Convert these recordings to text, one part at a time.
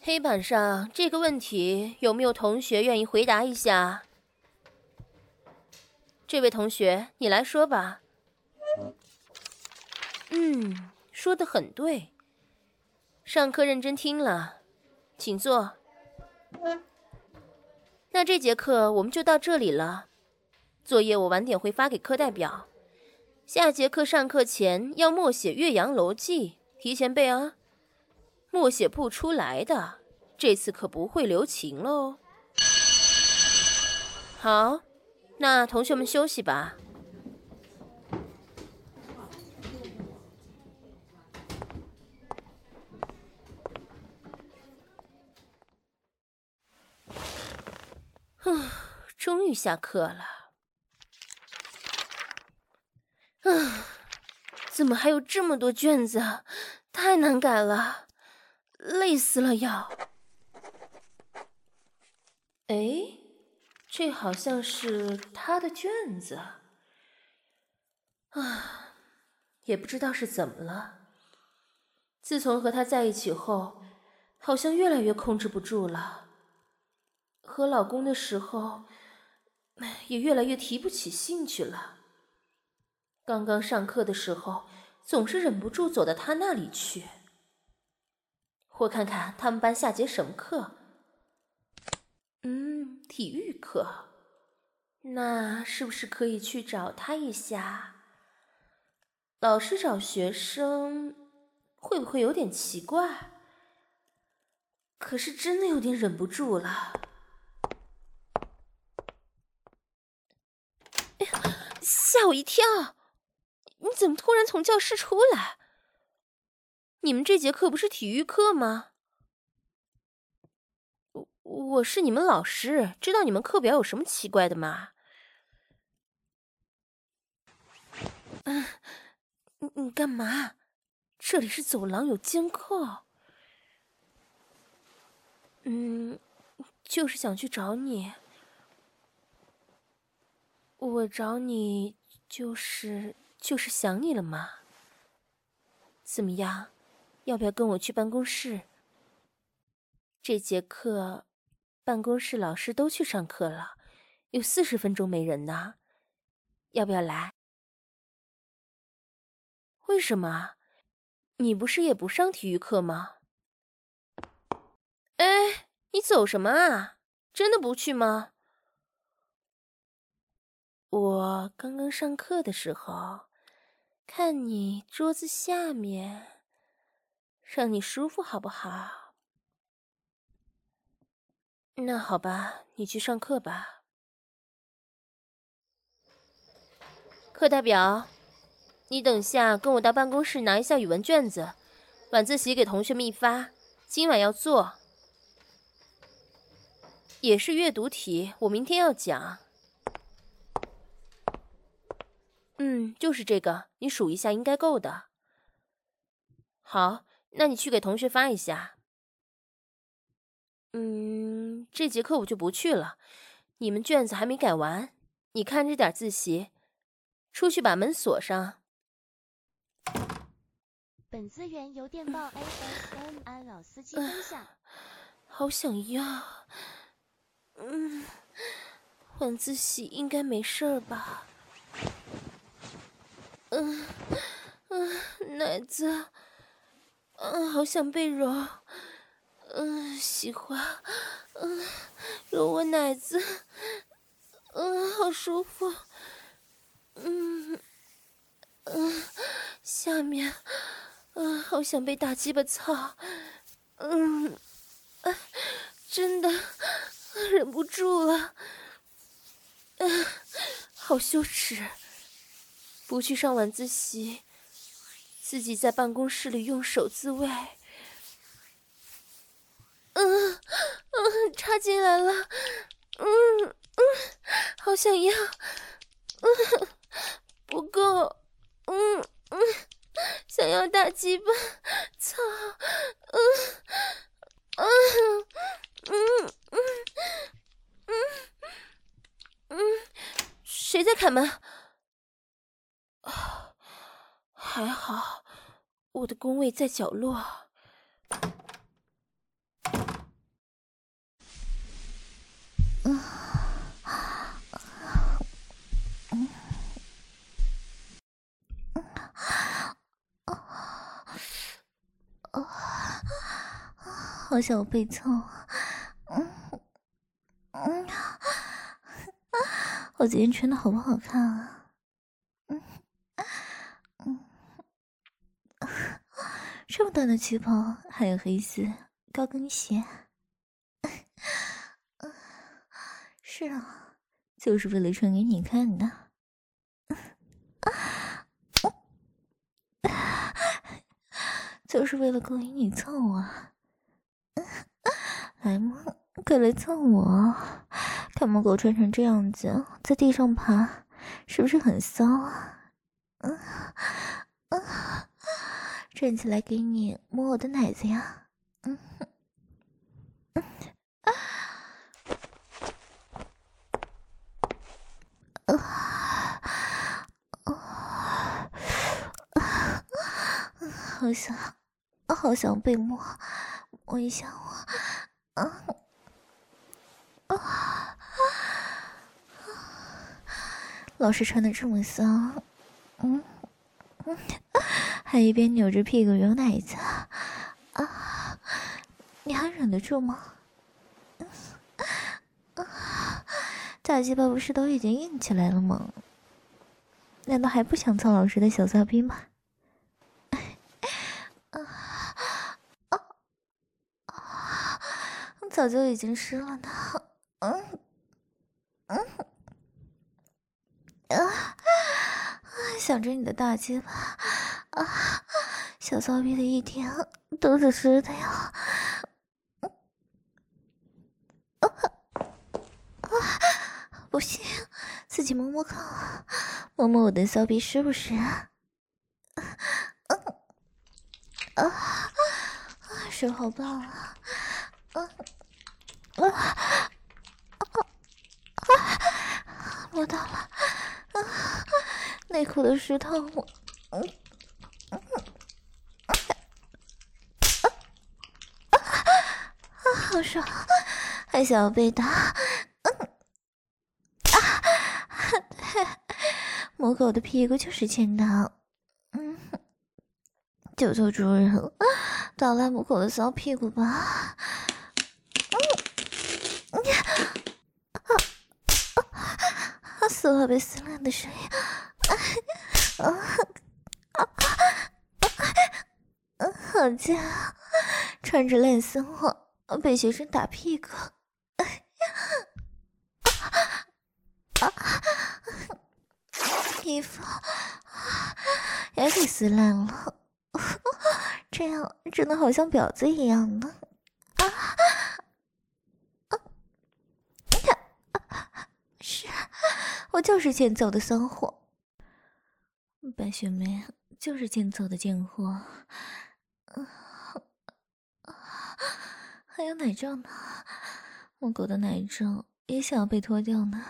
黑板上这个问题有没有同学愿意回答一下？这位同学，你来说吧。说得很对。上课认真听了，请坐。那这节课我们就到这里了。作业我晚点会发给课代表。下节课上课前要默写《岳阳楼记》，提前背啊。默写不出来的，这次可不会留情喽。好，那同学们休息吧。终于下课了。怎么还有这么多卷子？太难改了，累死了要。哎，这好像是他的卷子。也不知道是怎么了。自从和他在一起后，好像越来越控制不住了。和老公的时候，也越来越提不起兴趣了。刚刚上课的时候，总是忍不住走到他那里去。或看看他们班下节什么课。体育课。那是不是可以去找他一下？老师找学生，会不会有点奇怪？可是真的有点忍不住了。哎呀，吓我一跳！你怎么突然从教室出来？你们这节课不是体育课吗？我是你们老师，知道你们课表有什么奇怪的吗？你干嘛？这里是走廊，有监控。就是想去找你。我找你就是想你了嘛。怎么样，要不要跟我去办公室？这节课办公室老师都去上课了，有40分钟没人呢。要不要来？为什么？你不是也不上体育课吗？哎，你走什么啊？真的不去吗？我刚刚上课的时候，看你桌子下面，让你舒服好不好？那好吧，你去上课吧。课代表，你等下跟我到办公室拿一下语文卷子，晚自习给同学们一发，今晚要做。也是阅读题，我明天要讲。就是这个，你数一下应该够的。好，那你去给同学发一下。这节课我就不去了，你们卷子还没改完，你看着点自习。出去把门锁上。 本资源由电报 ASMR 老司机分享。 好想要。晚自习应该没事儿吧？奶子，好想被揉。喜欢，揉我奶子，好舒服。下面，好想被大鸡巴操。真的忍不住了。好羞耻，不去上晚自习，自己在办公室里用手自慰。插进来了。好想要。不够。想要大鸡巴，操。谁在开门？还好，我的工位在角落。 好想我被蹭。我今天穿的好不好看啊？这么短的旗袍，还有黑丝高跟鞋。是啊，就是为了穿给你看的。就是为了勾引你蹭我。来嘛，快来蹭我！看母狗穿成这样子，在地上爬，是不是很骚啊？站起来给你摸我的奶子呀！好想被摸，摸一下我。老是穿的这么骚，还一边扭着屁股揉奶子啊！你还忍得住吗？大鸡巴不是都已经硬起来了吗？难道还不想蹭老师的小骚逼吗？早就已经湿了呢。想着你的大鸡巴啊，小骚逼的一天都是湿的呀。不行，自己摸摸看，摸摸我的骚逼湿不湿？手好棒啊！摸到了，内裤的湿透我，好爽，还想要被打，母狗的屁股就是欠打，就做主人，打烂母狗的骚屁股吧。丝袜被撕烂的声音，好贱啊！穿着烂丝袜被学生打屁股，衣服也给撕烂了，这样真的好像婊子一样呢。是，我就是欠揍的骚货，白雪梅就是欠揍的贱货。还有奶罩呢，母狗的奶罩也想要被脱掉呢。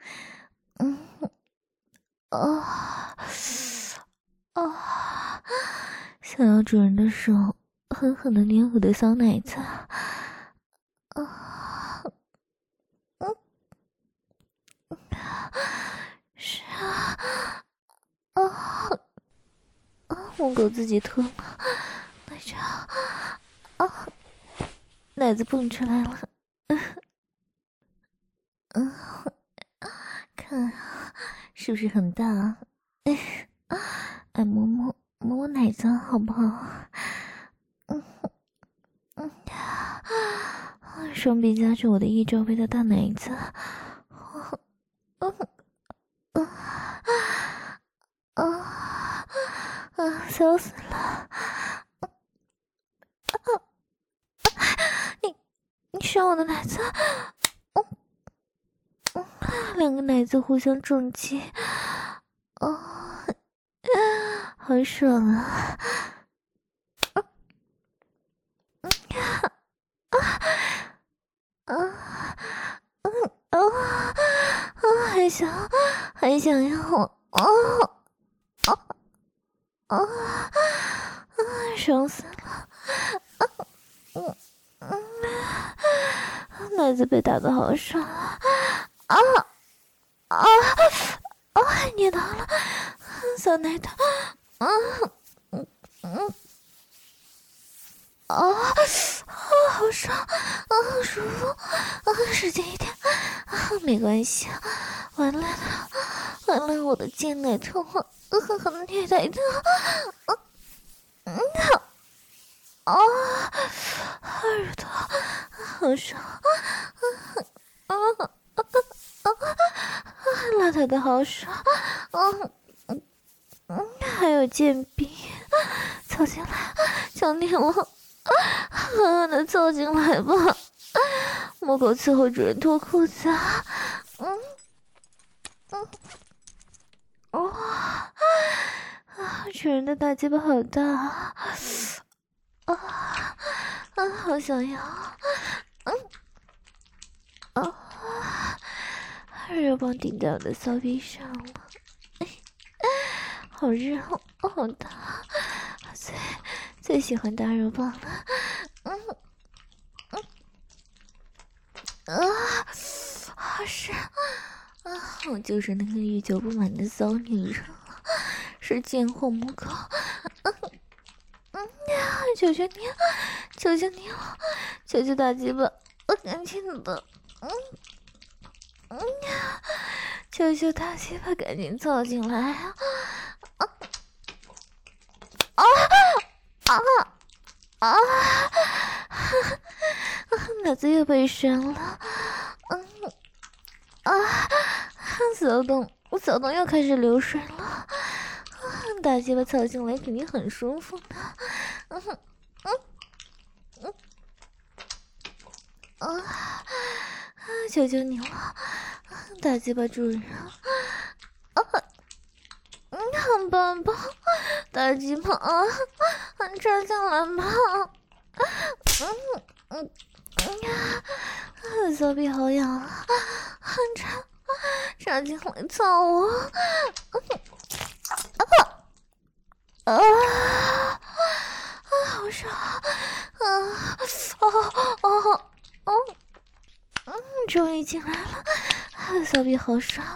想要主人的手狠狠的捏我的骚奶子。是母狗自己脱了奶罩，奶子蹦出来了。看是不是很大啊？爱摸摸我奶子好不好？双臂夹着我的1罩杯的大奶子，笑死了！你上我的奶子，两个奶子互相撞击，好爽啊！还想要爽死了！奶子被打得好爽捏到了，小奶头， 好爽，好舒服，使劲一点，没关系，完了，我的贱奶头，狠狠的虐待他，耳朵好爽，邋遢的好爽，还有贱逼，凑进来，求你了，狠狠的凑进来吧，母狗伺候主人脱裤子啊，主人的大鸡巴好大，好想要，热棒顶在我的骚逼上了，好热，好大，最喜欢大肉棒了，是我就是那个欲求不满的骚女人，是贱货母狗，求求你，求求你了，求求大鸡巴，赶紧的，求求大鸡巴赶紧凑进来脑子又被扇了，骚动又开始流水了，大鸡巴凑进来肯定很舒服的，求求你了，大鸡巴主人，很棒棒，大鸡巴插进来吧，骚逼好痒啊，插进来操我，好爽，终于进来了，骚逼好爽，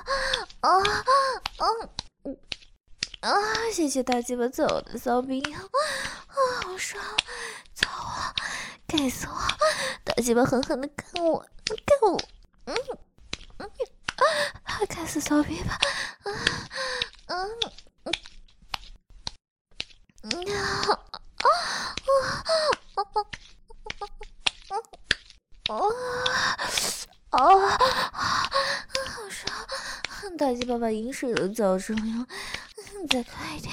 谢谢大鸡巴揍我的骚逼，好爽，操我，该死我，大鸡巴狠狠的干我，该死骚逼吧，好爽，大鸡巴把饮水都造出来了，再快一点，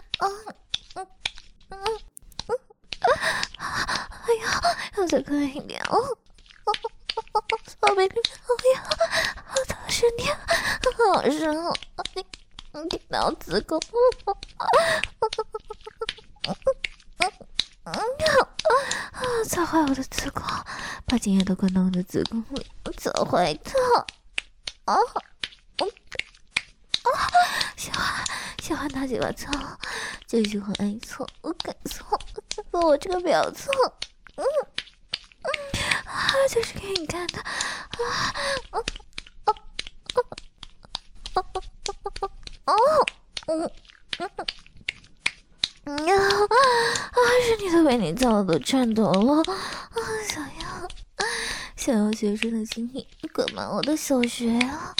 哎呀，要再快一点宝贝，哎呀，好大声点，好深你顶到子宫，操坏我的子宫，把精液都灌到我的子宫里，操坏它，喜欢大鸡巴操，就喜欢挨操，敢操，我这个婊子，就是给你看的，是你的被你操的都颤抖了，想要学生的精力灌满我的小穴啊！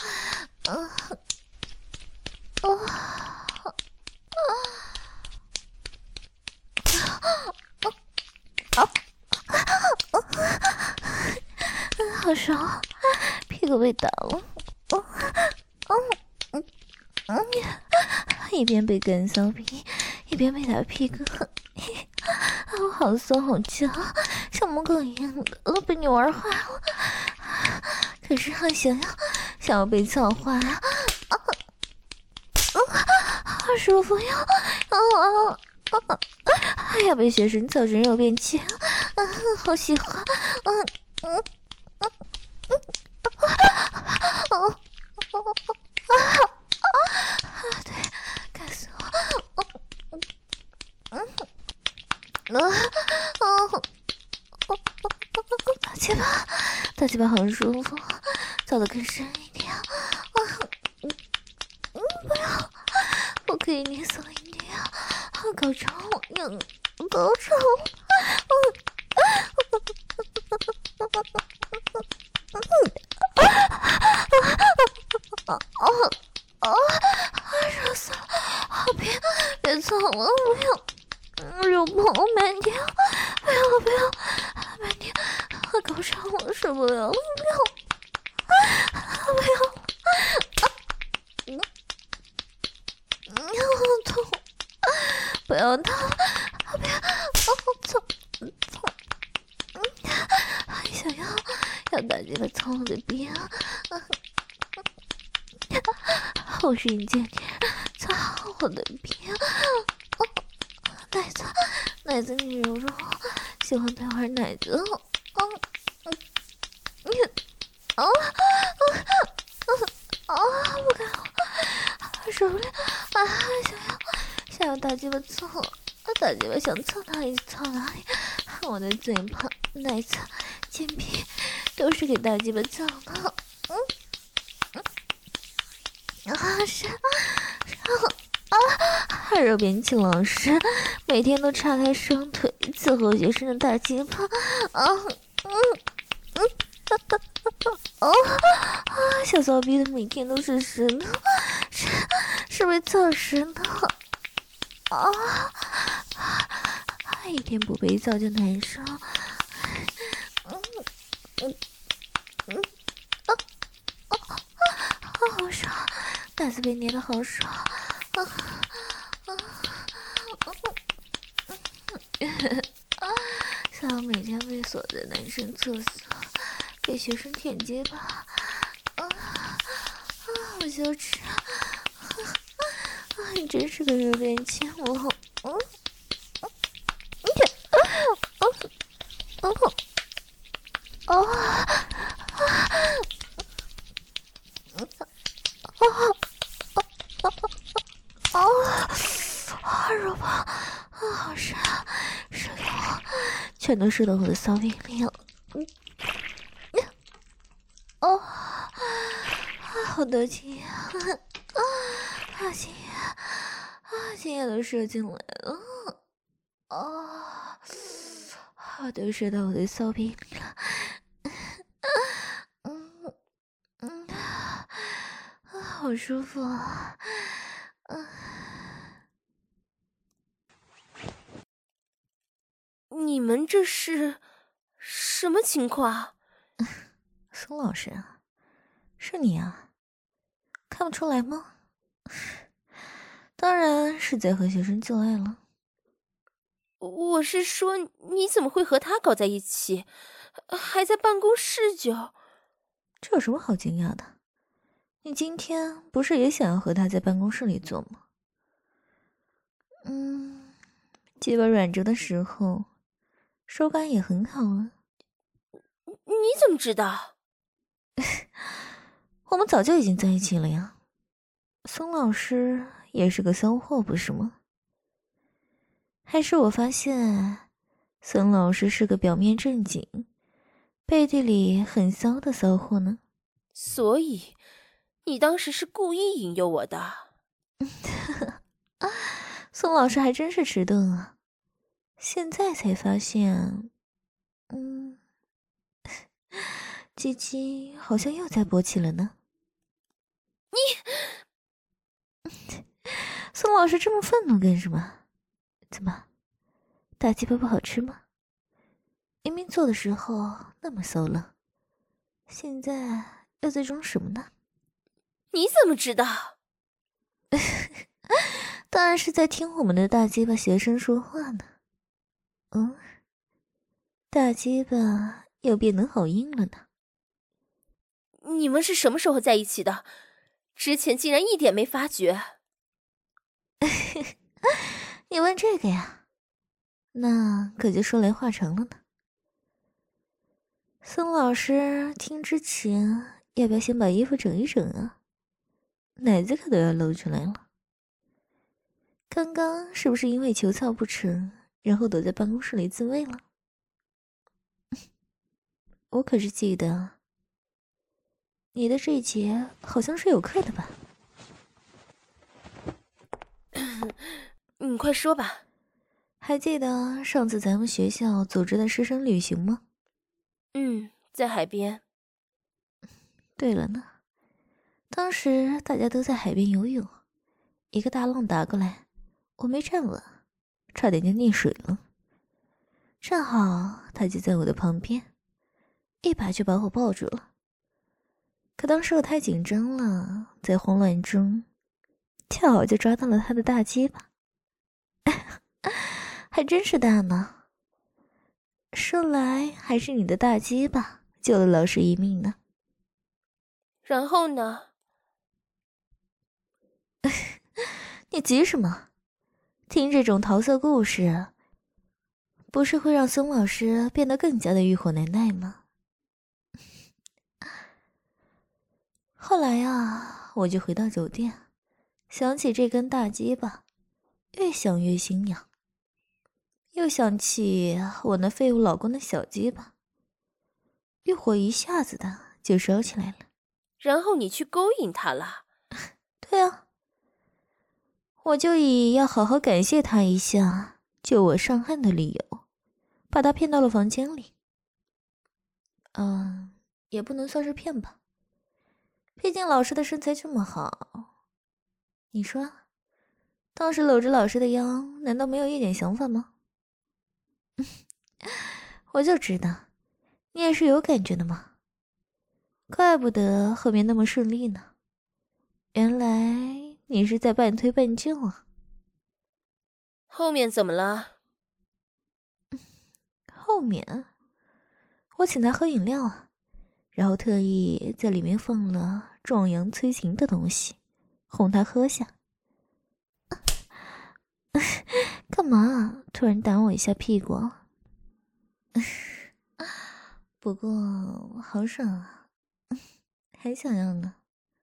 好爽，屁股被打了，一边被干骚逼，一边被打屁股，我好骚好娇，像母狗一样的都被你玩坏了，可是好想要被操坏啊！好舒服呀！还要被学生操成肉便器，好喜欢！对，该死我！大鸡巴好舒服，操得更深一点。不要，我可以捏骚一点，高潮，高潮。 热死了！别操了，不要！肉棒满天，不要！满天，搞伤我受不了了，不要！好痛！不要痛！不要！痛！想要打击了操我的逼啊！好是一件操我的逼啊！奶子你揉揉，喜欢被玩奶子不敢了，受不了想要打鸡巴操，打鸡巴想操哪里操哪里，我的嘴巴、奶子、肩皮都是给大鸡巴操的。肉边青老师每天都叉开双腿伺候学生的大鸡巴，小骚逼的每天都是湿的，是被操湿的一天不被操就难受。好爽，奶子被捏的好爽想要每天被锁在男生厕所给学生舔鸡巴好羞耻你真是个热恋期我肉棒好射给我，全都射到我的骚逼里了。好得劲精液都射进来了，都射到我的骚逼里了。好舒服啊！ 你们这是什么情况？ 宋老师啊，是你啊？看不出来吗？当然是在和学生做爱了。 我是说，你怎么会和他搞在一起？还在办公室就…… 这有什么好惊讶的？你今天不是也想要和他在办公室里做吗？鸡巴软着的时候，手感也很好啊。 你怎么知道？ 我们早就已经在一起了呀。宋老师也是个骚货，不是吗？还是我发现孙老师是个表面正经，背地里很骚的骚货呢？ 所以你当时是故意引诱我的。 宋老师还真是迟钝啊，现在才发现鸡鸡好像又在勃起了呢。宋老师这么愤怒干什么？怎么，大鸡巴不好吃吗？明明做的时候那么骚了，现在又在装什么呢？ 你怎么知道？ 当然是在听我们的大鸡巴学生说话呢。大鸡巴又变得好硬了呢。 你们是什么时候在一起的？之前竟然一点没发觉。 你问这个呀？那可就说来话长了呢。宋老师听之前，要不要先把衣服整一整啊？奶子可都要露出来了。刚刚是不是因为求操不成，然后躲在办公室里自慰了？我可是记得，你的这节好像是有课的吧？ 你快说吧。 还记得上次咱们学校组织的师生旅行吗？ 在海边。 对了呢，当时大家都在海边游泳，一个大浪打过来，我没站稳，差点就溺水了。正好他就在我的旁边，一把就把我抱住了。可当时我太紧张了，在慌乱中，恰好就抓到了他的大鸡巴，还真是大呢。说来还是你的大鸡巴救了老师一命呢。 然后呢？ 你急什么？听这种桃色故事，不是会让孙老师变得更加的欲火难耐吗？后来啊，我就回到酒店，想起这根大鸡巴，越想越心痒，又想起我那废物老公的小鸡巴，欲火一下子的就烧起来了。 然后你去勾引他了？ 对啊，我就以要好好感谢他一下，救我上岸的理由，把他骗到了房间里。也不能算是骗吧，毕竟老师的身材这么好。你说，当时搂着老师的腰，难道没有一点想法吗？我就知道，你也是有感觉的嘛。怪不得后面那么顺利呢，原来你是在半推半就啊。 后面怎么了？ 后面，我请他喝饮料啊，然后特意在里面放了壮阳催情的东西，哄他喝下。干嘛突然打我一下屁股？不过好爽啊，还想要呢。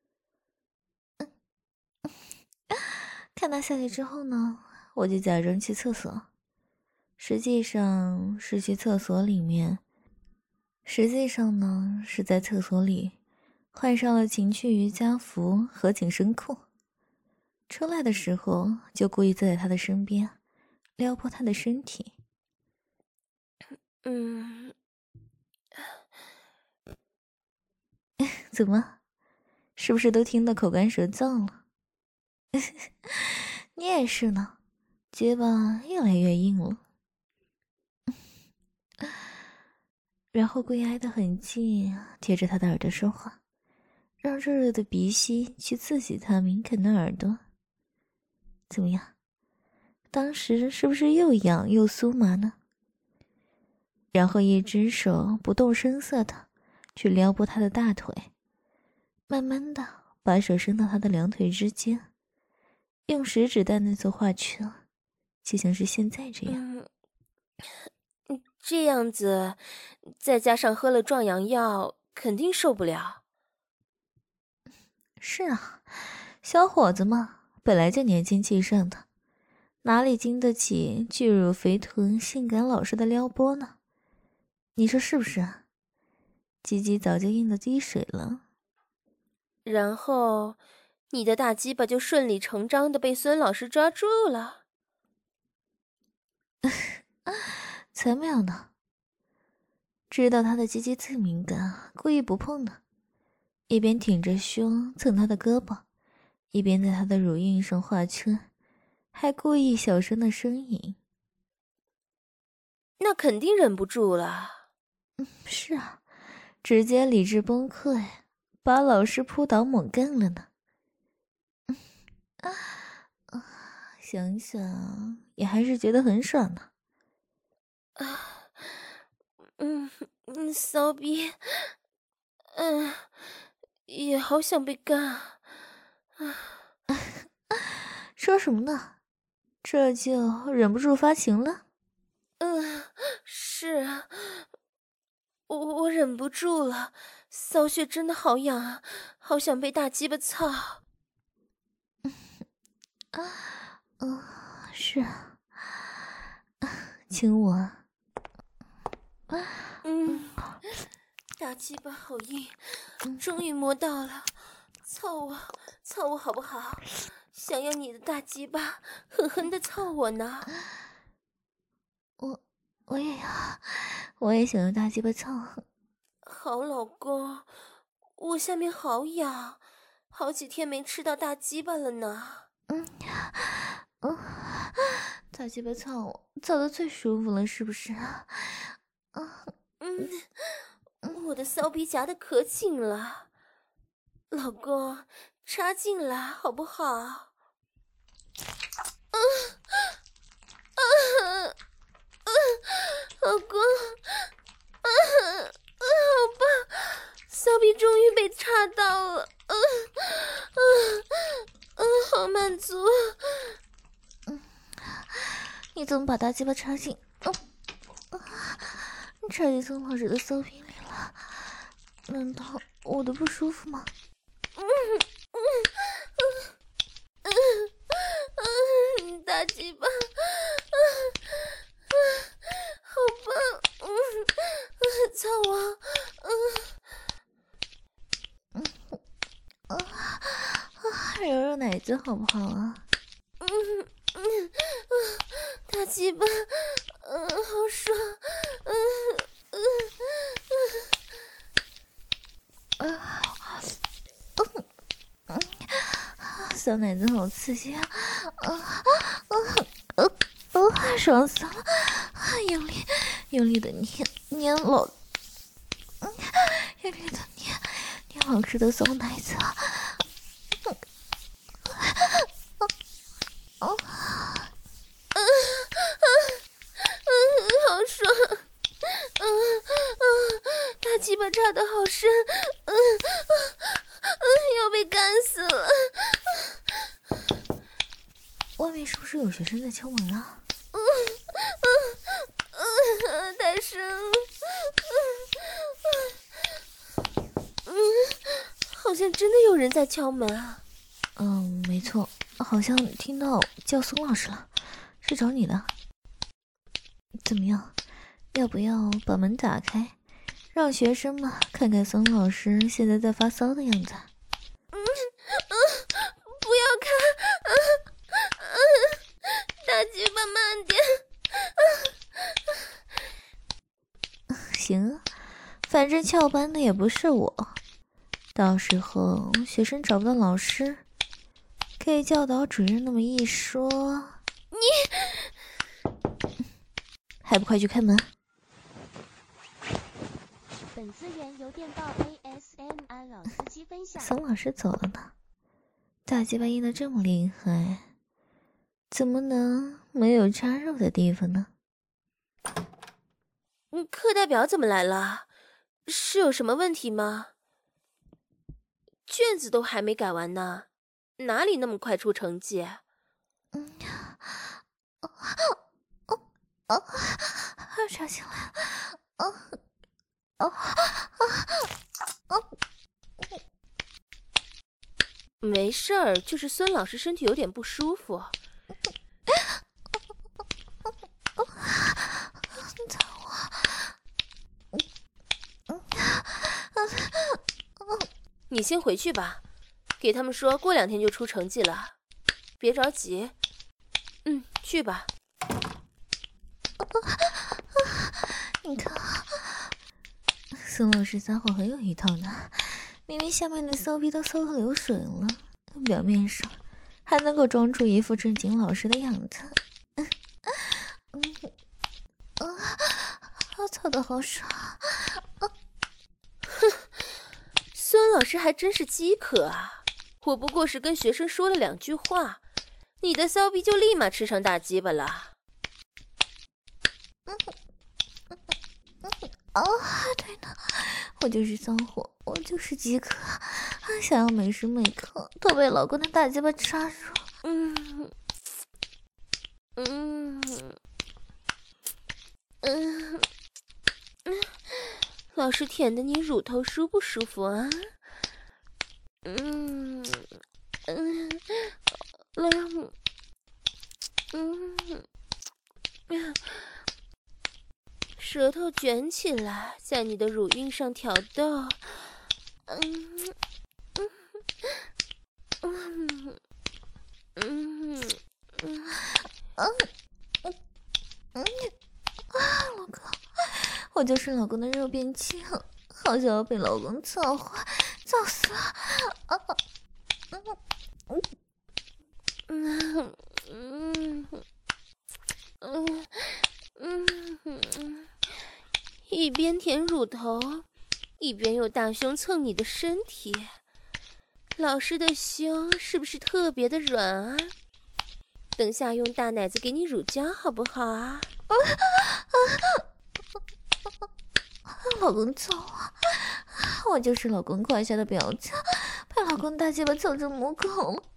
看他下去之后呢，我就假装去厕所，实际上是去厕所里面。实际上呢，是在厕所里换上了情趣瑜伽服和紧身裤，出来的时候就故意坐在他的身边，撩拨他的身体。怎么，是不是都听得口干舌燥了？你也是呢，结巴越来越硬了。然后故意挨得很近，贴着他的耳朵说话，让热热的鼻息去刺激他敏感的耳朵。怎么样？当时是不是又痒又酥麻呢？然后一只手不动声色的去撩拨他的大腿，慢慢的把手伸到他的两腿之间，用食指淡淡做画圈，就像是现在这样。 这样子，再加上喝了壮阳药，肯定受不了。 是啊，小伙子嘛，本来就年轻气盛的，哪里经得起巨乳肥臀性感老师的撩拨呢？你说是不是啊？鸡鸡早就硬得滴水了。 然后，你的大鸡巴就顺理成章的被孙老师抓住了。 才没有呢！知道他的鸡鸡最敏感，故意不碰呢，一边挺着胸蹭他的胳膊，一边在他的乳晕上画圈，还故意小声的呻吟。 那肯定忍不住了。 是啊，直接理智崩溃，把老师扑倒猛干了呢。想想也还是觉得很爽呢。 骚逼，也好想被干。 说什么呢？这就忍不住发情了？ 是啊，我忍不住了，骚穴真的好痒啊，好想被大鸡巴操。 是啊，亲我。 大鸡巴好硬，终于摸到了，操我好不好？想要你的大鸡巴狠狠的操我呢。 我也想要大鸡巴操， 好老公，我下面好痒，好几天没吃到大鸡巴了呢。 大鸡巴操我，操的最舒服了，是不是？ 我的骚逼夹的可紧了，老公，插进来好不好？老公，好棒，骚逼终于被插到了，好满足。 你怎么把大鸡巴插进？插进宋老师的骚逼里了？难道我的不舒服吗？ 大鸡巴，好棒！操我！ 揉揉奶子好不好啊？ 大鸡巴，好爽！ 小奶子好刺激啊！爽死了！用力的捏老，用力的捏老师的小奶子啊！ 好爽！大鸡巴插的好深，要被干死了！ 外面是不是有学生在敲门啊？ 太深了！好像真的有人在敲门啊！ 没错，好像听到叫宋老师了，是找你的。怎么样，要不要把门打开，让学生们看看宋老师现在在发骚的样子？ 不要看！大鸡巴慢点！ 行啊，反正翘班的也不是我，到时候学生找不到老师，给教导主任那么一说，还不快去开门！ 本资源由电报 ASMR 老司机分享。 宋老师走了呢，大鸡巴硬的这么厉害，怎么能没有插入的地方呢？ 课代表怎么来了？是有什么问题吗？卷子都还没改完呢，哪里那么快出成绩？ 插进来， 没事儿，就是孙老师身体有点不舒服。你先回去吧，给他们说过2天就出成绩了，别着急。去吧。 你看，宋老师撒谎很有一套呢，明明下面的骚逼都骚到流水了，表面上还能够装出一副正经老实的样子。操的好爽！ 孙老师还真是饥渴啊！我不过是跟学生说了2句话，你的骚逼就立马吃上大鸡巴了。 对呢，我就是骚货，我就是饥渴，想要每时每刻都被老公的大鸡巴插入。 老师舔的你乳头舒不舒服啊？舌头卷起来，在你的乳晕上挑逗。 老公，我就是老公的肉便器，好好像要被老公操坏，操死了！ 一边舔乳头，一边用大胸蹭你的身体，老师的胸是不是特别的软啊？等下用大奶子给你乳胶好不好啊？ 老公操我就是老公胯下的婊子，被老公大鸡巴操成母狗了！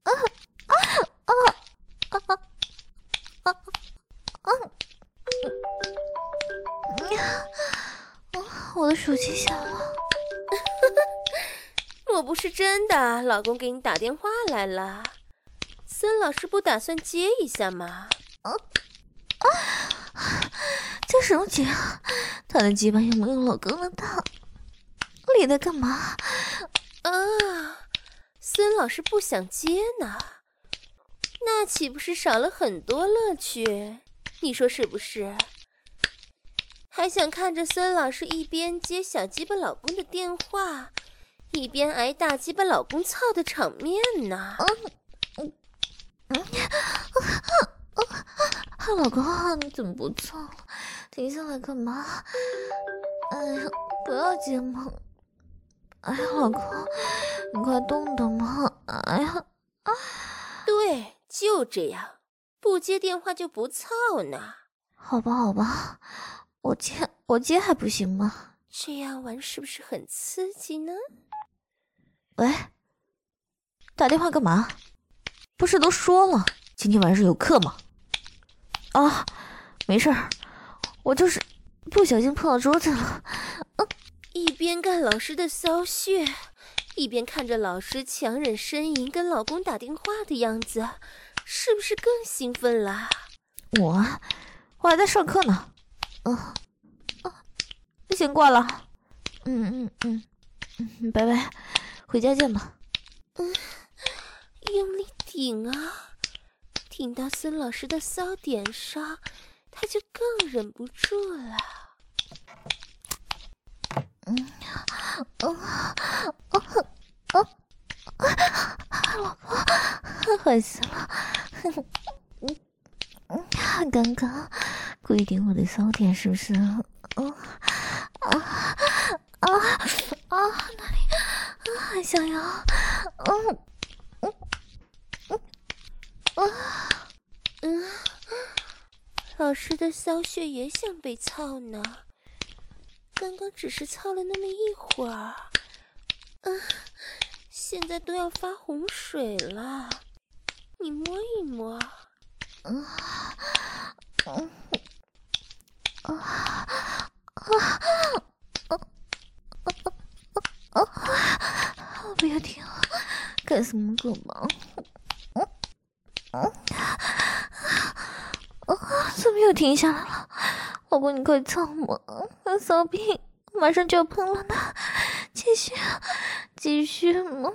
我的手机响了。 我不是真的，老公给你打电话来了。孙老师不打算接一下吗？ 这什么接啊？他的鸡巴有没有老公的大？你在干嘛？ 孙老师不想接呢，那岂不是少了很多乐趣？你说是不是？还想看着孙老师一边接小鸡巴老公的电话，一边挨大鸡巴老公操的场面呢？ 老公，你怎么不操了？停下来干嘛？哎呀，不要接嘛！哎呀，老公，你快动动嘛！哎呀， 对，就这样，不接电话就不操呢。 好吧，好吧，我接还不行吗？ 这样玩是不是很刺激呢？ 喂，打电话干嘛？不是都说了今天晚上有课吗？啊，没事儿，我就是不小心碰到桌子了。 一边干老师的骚穴，一边看着老师强忍呻吟跟老公打电话的样子，是不是更兴奋了？ 我还在上课呢。先挂了。拜拜，回家见吧。 用力顶啊！顶到孙老师的骚点上，他就更忍不住了。 老公，坏死了！刚刚故意顶我的骚点是不是？哪里还想要？ 老师的骚穴也想被操呢，刚刚只是操了那么一会儿，现在都要发洪水了，你摸一摸。 不要停，干什么狗忙？怎么又停下来了？老公，你快操我！骚逼马上就要喷了呢，继续吗？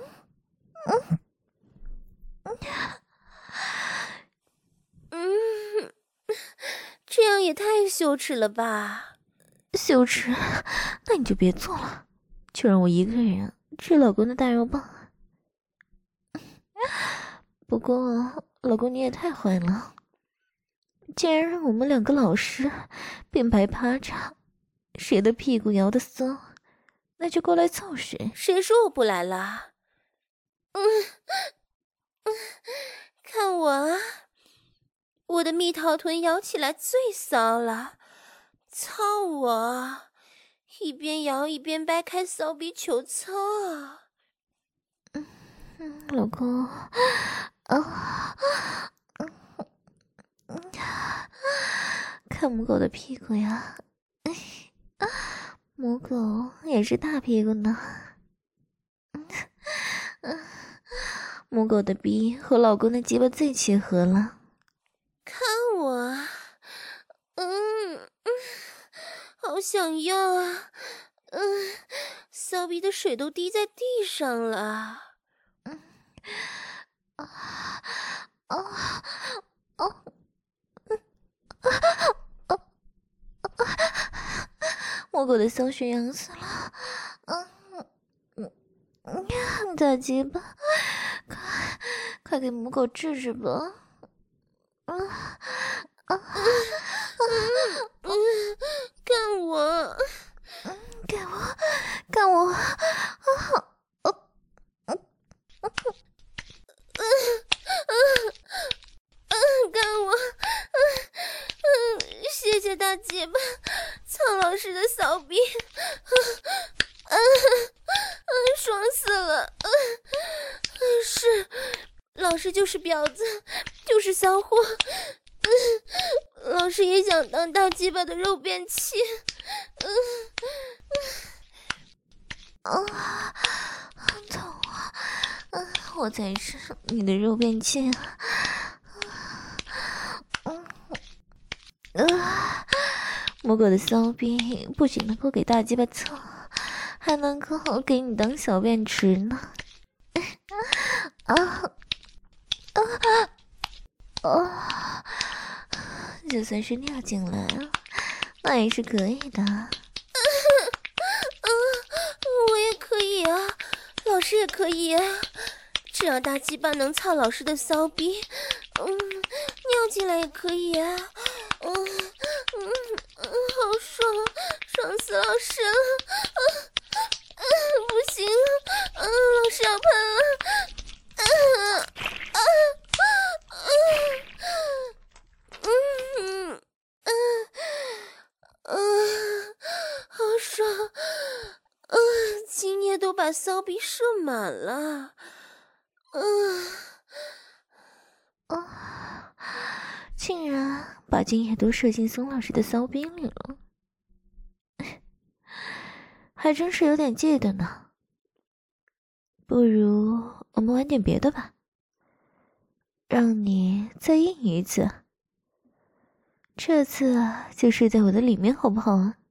这样也太羞耻了吧！ 羞耻？那你就别做了，就让我一个人吃老公的大肉棒。不过，老公你也太坏了，竟然让我们两个老师并排趴着，谁的屁股摇得骚，那就过来操谁。 谁说我不来了？看我啊！我的蜜桃臀摇起来最骚了，操我！一边摇一边掰开骚逼求操。 老公，看母狗的屁股呀，母狗也是大屁股呢。母狗的逼和老公的鸡巴最契合了。 看我，好想要啊，骚逼的水都滴在地上了。 母狗的骚穴痒死了， 大鸡巴，快给母狗治治吧！ 干我！ 干我！ 干我！谢谢大鸡巴，苍老师的骚逼，爽死了！是，老师就是婊子，就是骚货。老师也想当大鸡巴的肉便器。 痛啊！我才是你的肉便器。母狗的骚逼不仅能够给大鸡巴蹭，还能够给你当小便池呢。就算是尿进来，那也是可以的。 我也可以啊，老师也可以啊，只要大鸡巴能操老师的骚逼，尿进来也可以啊。好爽，爽死老师了！不行了，老师要喷了！好爽！精液都把骚逼射满了。 竟然把精液都射进宋老师的骚逼里了，还真是有点记得呢。不如我们玩点别的吧，让你再硬一次，这次就睡在我的里面好不好啊？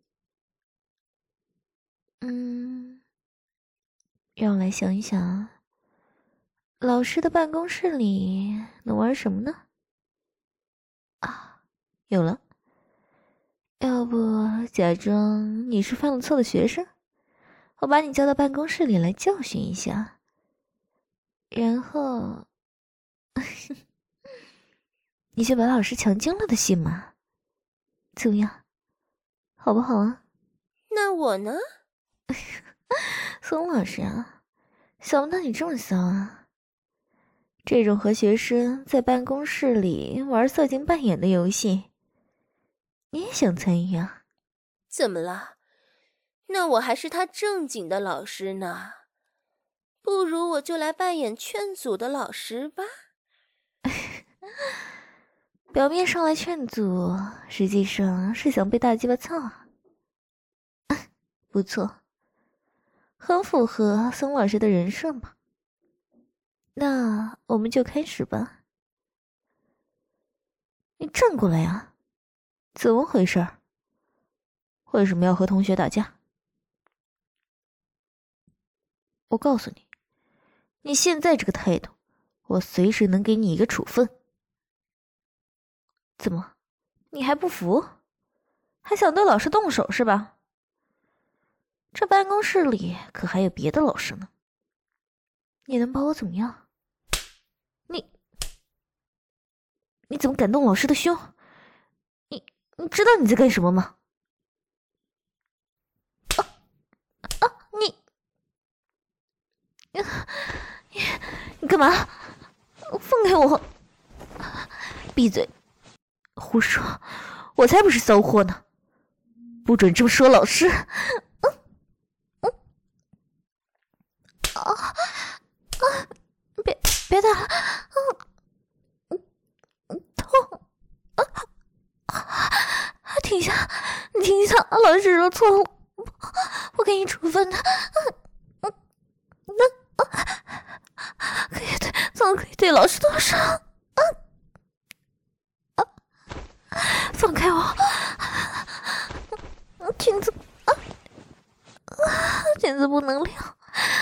让我来想一想啊，老师的办公室里能玩什么呢？有了，要不假装你是犯了错的学生，我把你叫到办公室里来教训一下，然后你就把老师强奸了的戏码，怎么样？好不好啊？ 那我呢？ 宋老师啊，想不到你这么骚啊！这种和学生在办公室里玩色情扮演的游戏，你也想参与啊？ 怎么了？那我还是他正经的老师呢，不如我就来扮演劝阻的老师吧。 表面上来劝阻，实际上是想被大鸡巴操啊！不错，很符合宋老师的人设嘛。那我们就开始吧。你站过来呀！怎么回事？为什么要和同学打架？我告诉你，你现在这个态度，我随时能给你一个处分。怎么，你还不服？还想对老师动手是吧？这办公室里可还有别的老师呢，你能把我怎么样？你怎么敢动老师的胸？你知道你在干什么吗？你干嘛？放开我！闭嘴！胡说！我才不是骚货呢！不准这么说老师！别打了！痛！停下！你停下！老师说错了，我给你处分的。可以对老师动手。放开我！裙子裙子不能亮。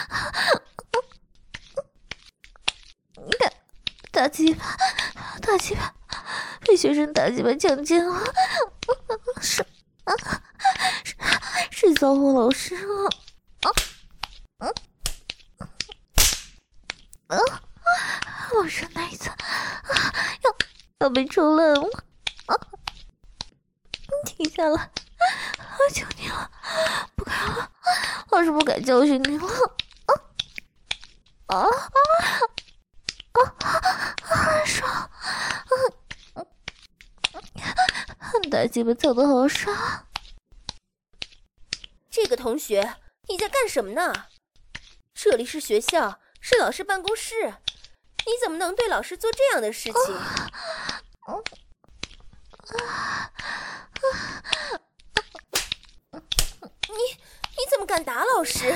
你看，大鸡巴被学生大鸡巴强奸了，是骚货老师了。 要被抽烂了！停下来，我求你了，不敢了，老师不敢教训你了。爽！大鸡巴操的好爽！ 这个同学，你在干什么呢？这里是学校，是老师办公室，你怎么能对老师做这样的事情？你怎么敢打老师？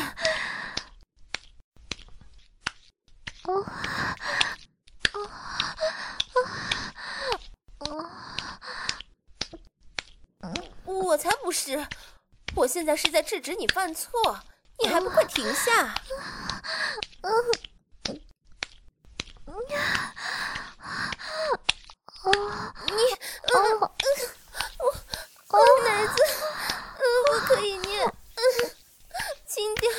我才不是！我现在是在制止你犯错，你还不快停下！奶子，我可以念，轻点，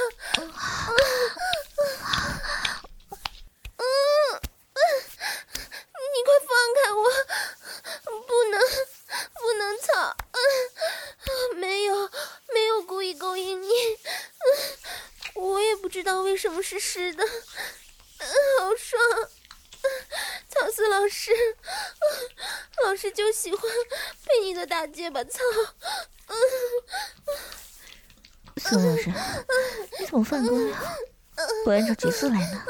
你快放开我，不能操，没有故意勾引你，我也不知道为什么是湿的，好爽，操死老师！老师就喜欢被你的大结巴操。 孙老师，你怎么犯规了？不按照角色来呢？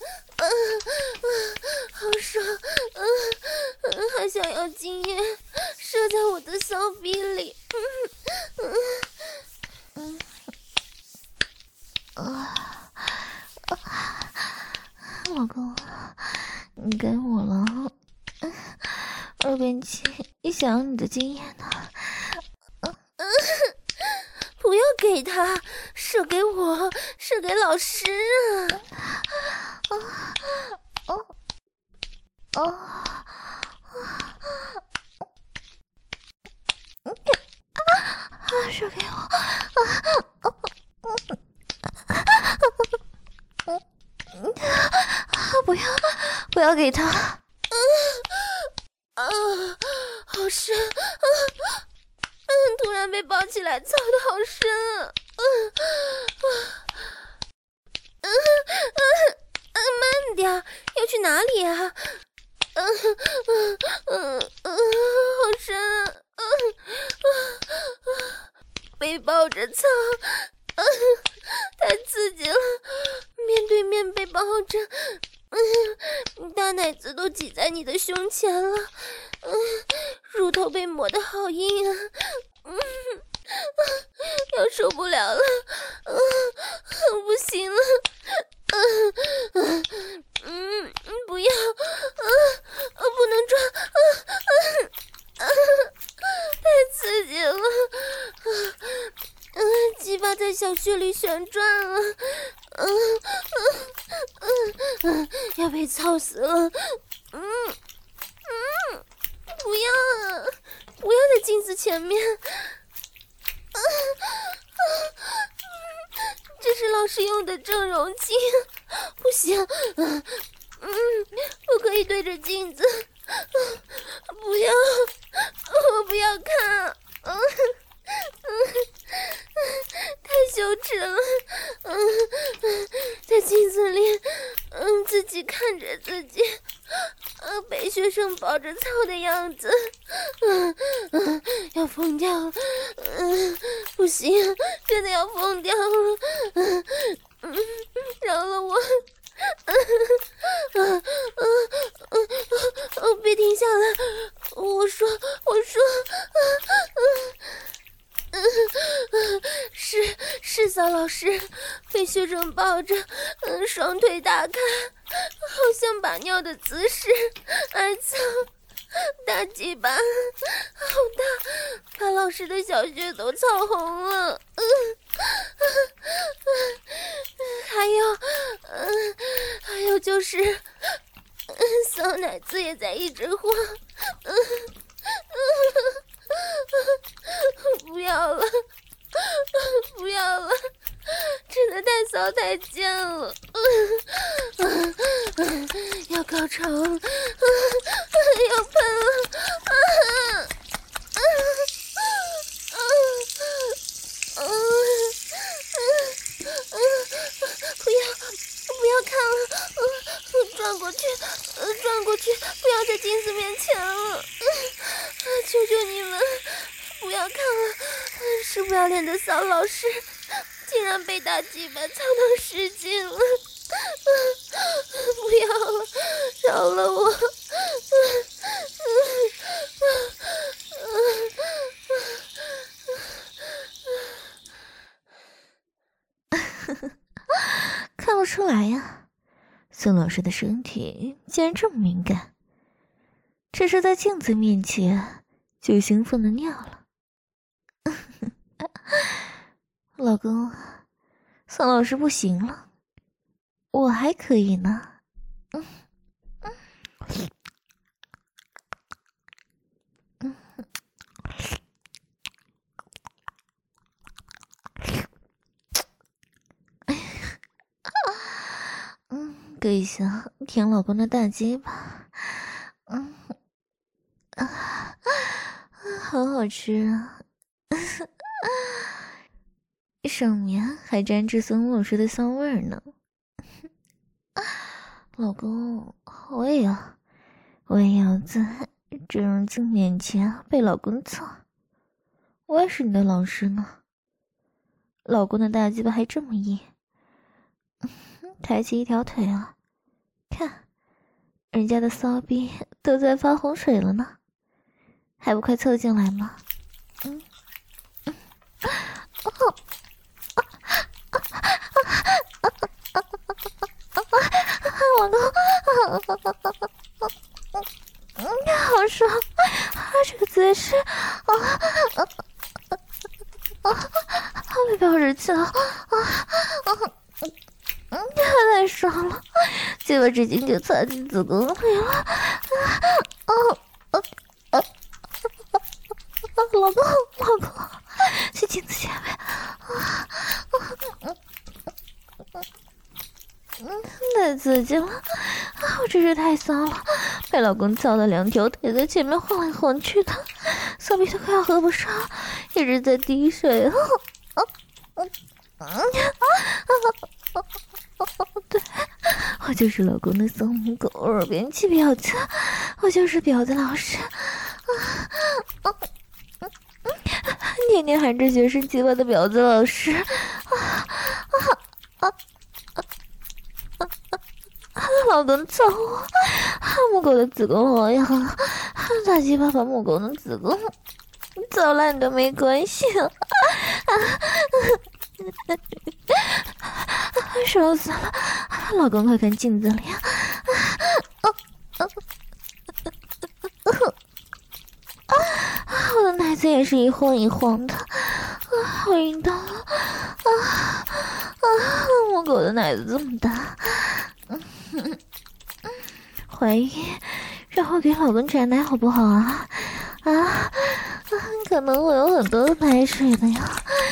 好爽，还想要精液射在我的骚逼里。 老公，你该我了。二边妻也想要你的经验呢。 不要给他，射给我，射给老师射给我！不要给他！ 好深！突然被抱起来，操的好深啊！慢点，要去哪里啊？好深啊！被抱着操，太刺激了！面对面被抱着，大奶子都挤在你的胸前了，乳头被磨得好硬啊！要受不了了，不行了，不要，不能抓，太刺激了，鸡巴在小穴里旋转了，要被操死了，不要在镜子前面，这是老师用的整容镜，不行，不可以对着镜子，不要，我不要看，太羞耻了，在镜子里，自己看着自己，被学生抱着操的样子，要疯掉了，不行，真的要疯掉了，饶了我，别停下来，我说，是骚老师被学生抱着，双腿打开，好像把尿的姿势，挨操，大鸡巴好大，把老师的小穴都操红了，还有就是骚奶子也在一直晃，不要了，真的太骚太贱了，要高潮了，要喷了， 是不要脸的骚老师，竟然被大鸡巴操到失禁了！不要了，饶了我！ 看不出来呀，孙老师的身体竟然这么敏感，只是在镜子面前就兴奋的尿了。老公，孙老师不行了，我还可以呢。搁一下舔老公的大鸡巴，好好吃啊！上面还沾着孙老师的香味儿呢。老公，我也要在郑荣静面前被老公操，我也是你的老师呢。老公的大鸡巴还这么硬，抬起一条腿啊，看，人家的骚逼都在发洪水了呢，还不快凑进来吗？老公，好爽啊！这个姿势被抱着叫太爽了，鸡巴直接就插进子宫里了。老公，去镜子前面。太刺激了，我真是太骚了，被老公操的两条腿在前面晃来晃去的，骚逼都快要合不上，一直在滴水。对，我就是老公的骚母狗，耳边气婊子，我就是婊子老师。天天喊着学生鸡巴的婊子老师。老公操我，母狗的子宫好痒，大鸡巴把母狗的子宫操烂都没关系。爽死了，老公快看镜子里啊！我的奶子也是一晃一晃的，好淫荡啊！母狗的奶子这么大，怀孕让我给老公摘奶好不好啊？可能会有很多的奶水的呀。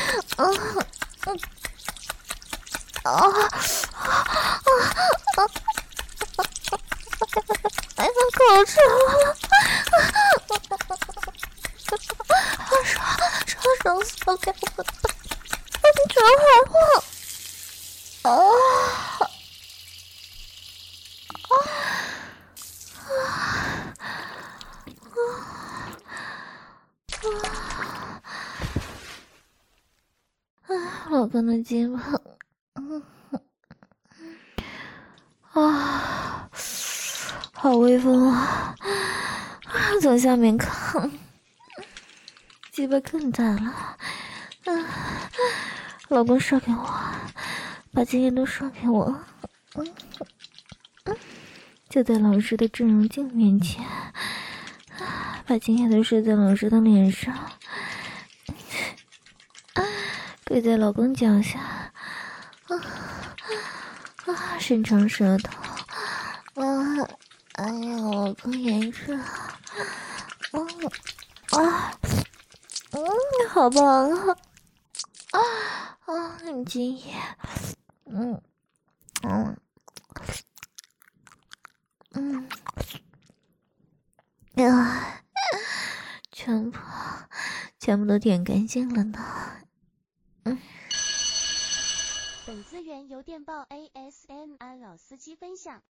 口臭了，爽死了，转海了，老公的肩膀，好威风啊！从下面看，鸡巴更大了。老公射给我，把经验都射给我。就在老师的郑荣静面前，把经验都射在老师的脸上，跪在老公脚下，伸长舌头，哎呀，老公严重，好棒啊，很惊艳，全部都舔干净了呢。 本资源由电报 ASMR 老司机分享。